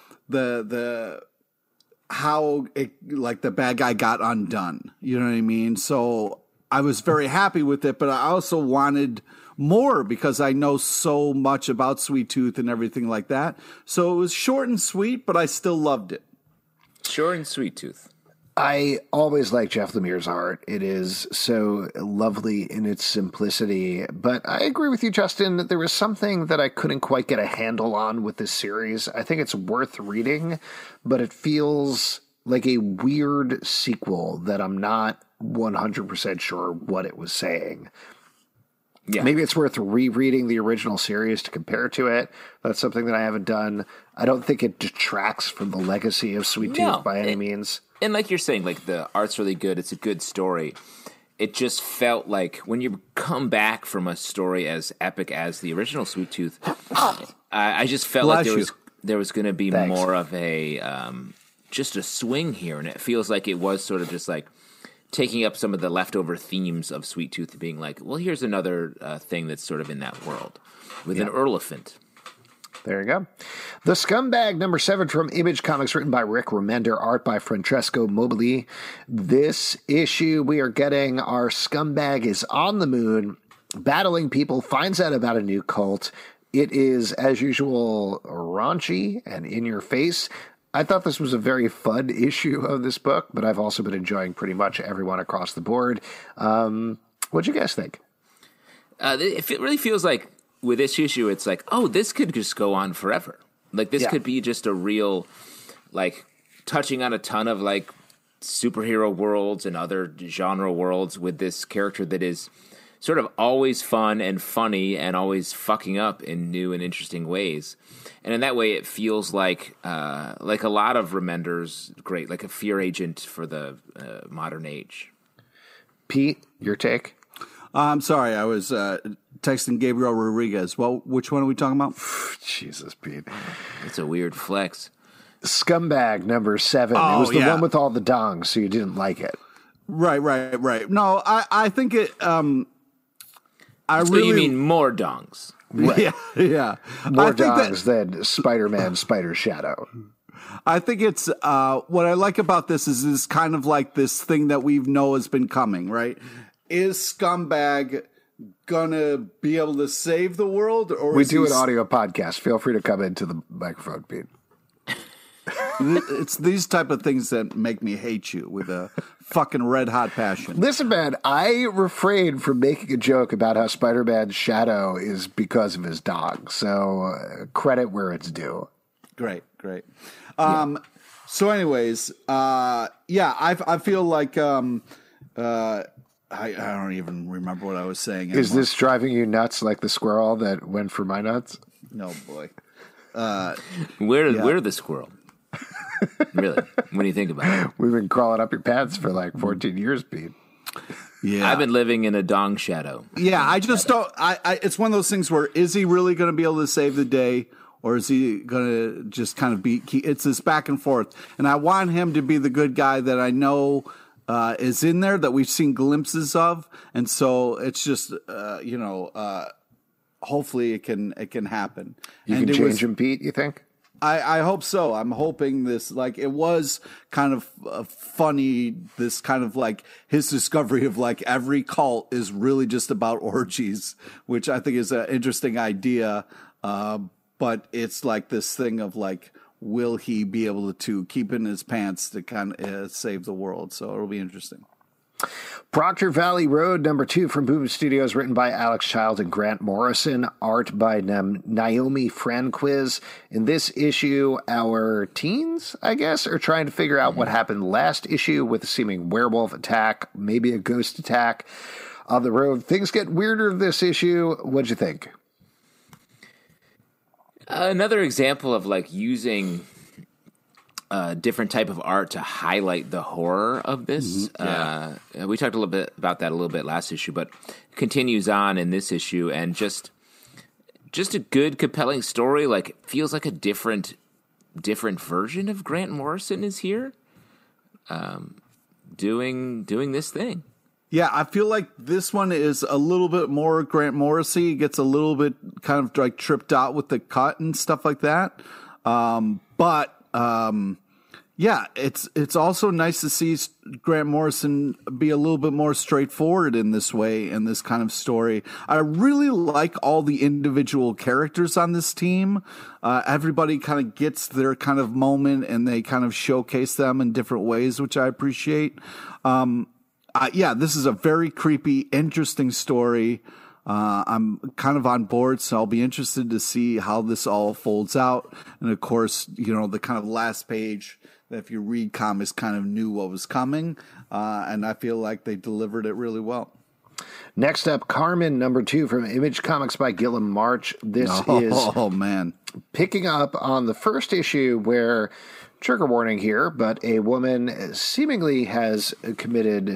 how the bad guy got undone. You know what I mean? So I was very happy with it, but I also wanted more because I know so much about Sweet Tooth and everything like that. So it was short and sweet, but I still loved it. Short and Sweet Tooth. I always like Jeff Lemire's art. It is so lovely in its simplicity. But I agree with you, Justin, that there was something that I couldn't quite get a handle on with this series. I think it's worth reading, but it feels like a weird sequel that I'm not 100% sure what it was saying. Yeah. Maybe it's worth rereading the original series to compare to it. That's something that I haven't done. I don't think it detracts from the legacy of Sweet Tooth by any means. And like you're saying, like the art's really good. It's a good story. It just felt like when you come back from a story as epic as the original Sweet Tooth, I just felt like there was going to be more of a just a swing here, and it feels like it was sort of just like taking up some of the leftover themes of Sweet Tooth, being like, well, here's another thing that's sort of in that world with an elephant. There you go. The Scumbag, number 7 from Image Comics, written by Rick Remender, art by Francesco Mobili. This issue, we are getting our Scumbag is on the moon, battling people, finds out about a new cult. It is, as usual, raunchy and in your face. I thought this was a very fun issue of this book, but I've also been enjoying pretty much everyone across the board. What'd you guys think? It really feels like with this issue, it's like, oh, this could just go on forever. Like this could be just a real, like, touching on a ton of like superhero worlds and other genre worlds with this character that is sort of always fun and funny and always fucking up in new and interesting ways. And in that way, it feels like a lot of Remender's great, like a fear agent for the modern age. Pete, your take? I'm sorry, I was texting Gabriel Rodriguez. Well, which one are we talking about? Jesus, Pete. It's a weird flex. Scumbag, number 7. Oh, it was the one with all the dongs, so you didn't like it. Right. No, I think it... So you mean more dongs? Right. Yeah. More dongs than Spider-Man, Spider Shadow. I think it's what I like about this is kind of like this thing that we know has been coming, right? Is Scumbag gonna be able to save the world, or we do an audio podcast? Feel free to come into the microphone, Pete. It's these type of things that make me hate you with a fucking red hot passion. Listen, man, I refrained from making a joke about how Spider-Man's shadow is because of his dog. So credit where it's due. Great. So anyways, I feel like, I don't even remember what I was saying anymore. Is this driving you nuts like the squirrel that went for my nuts? No, boy. Where the squirrel? Really? When do you think about it? We've been crawling up your pants for like 14 years, Pete. Yeah. I've been living in a dong shadow. Yeah, I just don't. It's one of those things where is he really going to be able to save the day, or is he going to just kind of be? It's this back and forth, and I want him to be the good guy that I know is in there that we've seen glimpses of, and so it's just hopefully it can happen. You can change him, Pete. You think? I hope so. I'm hoping this, like, it was kind of funny, this kind of like his discovery of like every cult is really just about orgies, which I think is an interesting idea. But but it's like this thing of like, will he be able to keep it in his pants to kind of save the world? So it'll be interesting. Proctor Valley Road, #2 from Boom Studios, written by Alex Child and Grant Morrison, art by Naomi Franquiz. In this issue, our teens, I guess, are trying to figure out what happened last issue with a seeming werewolf attack, maybe a ghost attack on the road. Things get weirder this issue. What'd you think? Another example of like using different type of art to highlight the horror of this. We talked a little bit about that a little bit last issue, but continues on in this issue, and just a good, compelling story. Like, it feels like a different version of Grant Morrison is here, doing this thing. Yeah, I feel like this one is a little bit more Grant Morrissey. It gets a little bit kind of like tripped out with the cut and stuff like that. Yeah, it's also nice to see Grant Morrison be a little bit more straightforward in this way, in this kind of story. I really like all the individual characters on this team. Everybody kind of gets their kind of moment, and they kind of showcase them in different ways, which I appreciate. This is a very creepy, interesting story. I'm kind of on board, so I'll be interested to see how this all folds out. And of course, the kind of last page that if you read comics kind of knew what was coming. And I feel like they delivered it really well. Next up, Carmen, #2 from Image Comics by Gilliam March. This is picking up on the first issue where, trigger warning here, but a woman seemingly has committed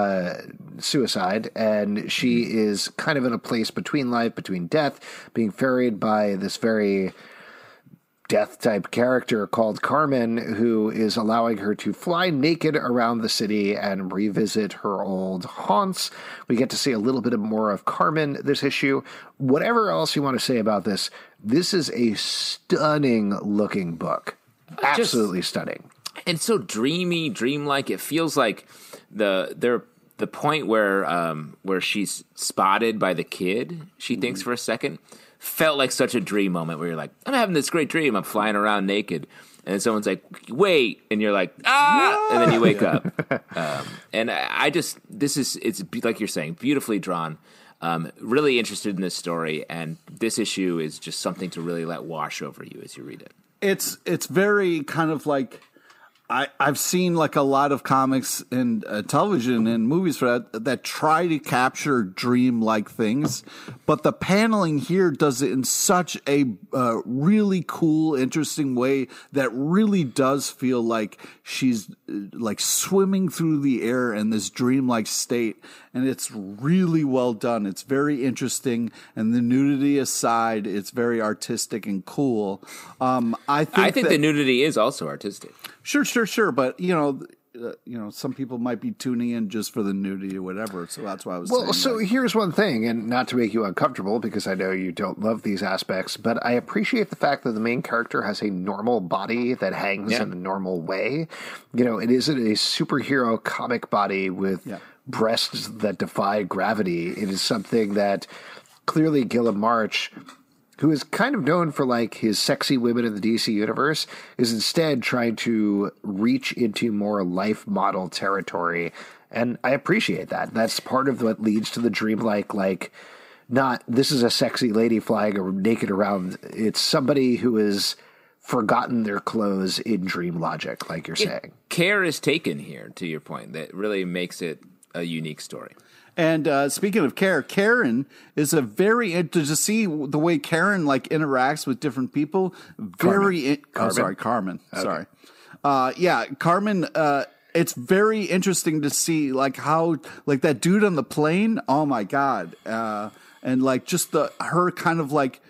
suicide, and she is kind of in a place between life, between death, being ferried by this very death-type character called Carmen, who is allowing her to fly naked around the city and revisit her old haunts. We get to see a little bit more of Carmen this issue. Whatever else you want to say about this, this is a stunning-looking book. Absolutely stunning. And so dreamy, dreamlike. It feels like the point where she's spotted by the kid, she thinks for a second, felt like such a dream moment where you're like, I'm having this great dream, I'm flying around naked, and then someone's like, wait, and you're like, and then you wake up. And it's like you're saying, beautifully drawn. Really interested in this story, and this issue is just something to really let wash over you as you read it. It's very kind of like, I've seen like a lot of comics and television and movies for that try to capture dream-like things, but the paneling here does it in such a really cool, interesting way that really does feel like she's like swimming through the air in this dream-like state, and it's really well done. It's very interesting, and the nudity aside, it's very artistic and cool. I think the nudity is also artistic. Sure. But, some people might be tuning in just for the nudity or whatever. So that's why I was saying. Well, so here's one thing, and not to make you uncomfortable, because I know you don't love these aspects, but I appreciate the fact that the main character has a normal body that hangs in a normal way. It isn't a superhero comic body with breasts that defy gravity. It is something that clearly Gilliam March, who is kind of known for like his sexy women in the DC universe, is instead trying to reach into more life model territory. And I appreciate that. That's part of what leads to the dreamlike, like, not this is a sexy lady flying naked around. It's somebody who has forgotten their clothes in dream logic, like you're saying. Care is taken here, to your point. That really makes it a unique story. And speaking of Karen is a very to see the way Karen like interacts with different people. Carmen. Okay. Sorry. Carmen. It's very interesting to see like how like that dude on the plane. Oh my god! And like just her kind of like.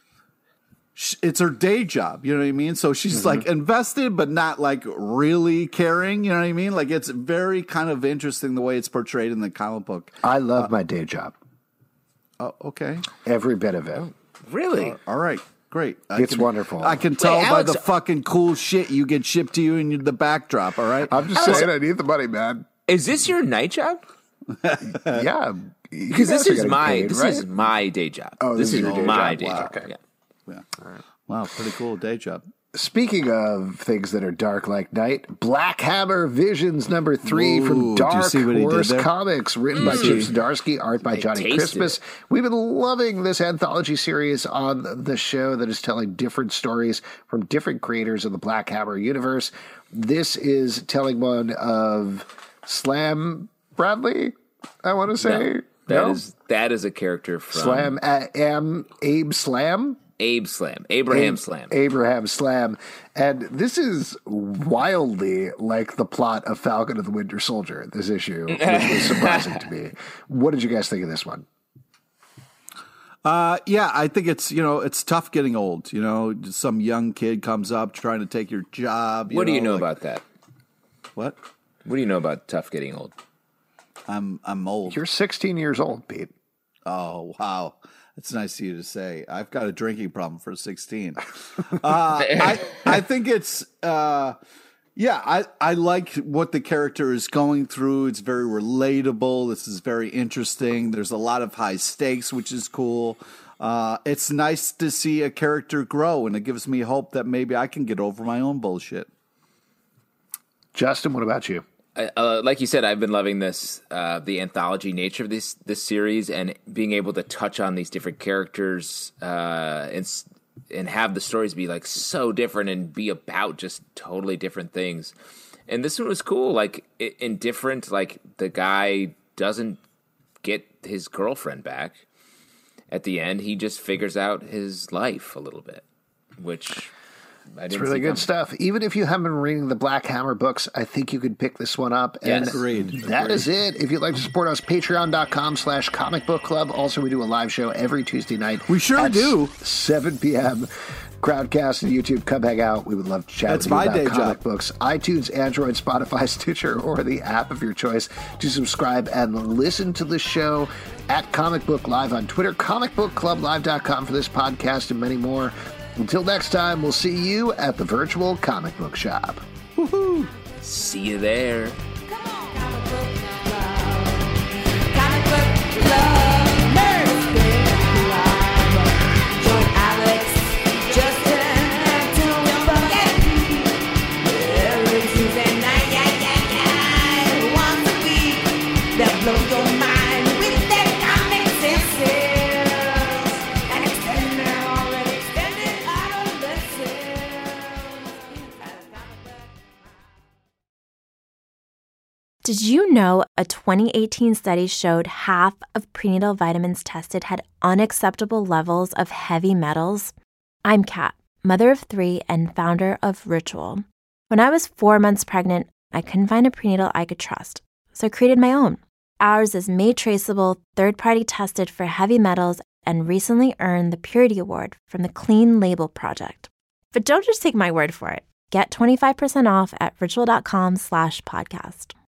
It's her day job, you know what I mean? So she's like invested, but not like really caring, you know what I mean? Like it's very kind of interesting the way it's portrayed in the comic book. I love my day job. Oh, okay. Every bit of it. Really? All right. Great. It's wonderful. I can tell by the fucking cool shit you get shipped to you in the backdrop, all right? I'm just saying I need the money, man. Is this your night job? Yeah. Because this is my day job. Oh, this is my day job. job. Wow. Yeah. Yeah. Wow, pretty cool day job. Speaking of things that are dark like night, Black Hammer Visions #3 from Dark Horse Comics, written by Chip Zdarsky, art by Johnny Christmas. We've been loving this anthology series on the show that is telling different stories from different creators of the Black Hammer universe. This is telling one of Slam Bradley, I want to say. That is a character from Abe Slam. Abraham Slam. And this is wildly like the plot of Falcon and the Winter Soldier, this issue, which was surprising to me. What did you guys think of this one? Yeah, I think it's tough getting old. Some young kid comes up trying to take your job. What do you know about that? What? What do you know about tough getting old? I'm old. You're 16 years old, Pete. Oh, wow. That's nice of you to say. I've got a drinking problem for 16. I think it's, I like what the character is going through. It's very relatable. This is very interesting. There's a lot of high stakes, which is cool. It's nice to see a character grow, and it gives me hope that maybe I can get over my own bullshit. Justin, what about you? Like you said, I've been loving this, the anthology nature of this series, and being able to touch on these different characters and have the stories be like so different and be about just totally different things. And this one was cool, like indifferent. Like the guy doesn't get his girlfriend back at the end; he just figures out his life a little bit, which. It's really good stuff. Even if you haven't been reading the Black Hammer books, I think you could pick this one up. And that is it. If you'd like to support us, patreon.com/Comic Book Club. Also, we do a live show every Tuesday night. We sure do. 7 p.m. Crowdcast and YouTube. Come hang out. We would love to chat with you about comic books. iTunes, Android, Spotify, Stitcher, or the app of your choice to subscribe and listen to the show at Comic Book Live on Twitter, comicbookclublive.com for this podcast and many more. Until next time, we'll see you at the virtual comic book shop. Woohoo! See you there. Did you know a 2018 study showed half of prenatal vitamins tested had unacceptable levels of heavy metals? I'm Kat, mother of 3 and founder of Ritual. When I was 4 months pregnant, I couldn't find a prenatal I could trust, so I created my own. Ours is made traceable, third-party tested for heavy metals, and recently earned the Purity Award from the Clean Label Project. But don't just take my word for it. Get 25% off at ritual.com/podcast.